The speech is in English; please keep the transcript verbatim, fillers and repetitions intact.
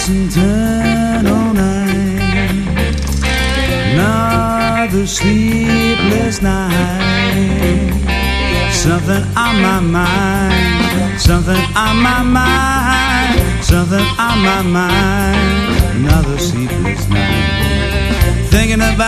and turn all night. Another sleepless night. Something on my mind, something on my mind, something on my mind. Another sleepless night. Thinking about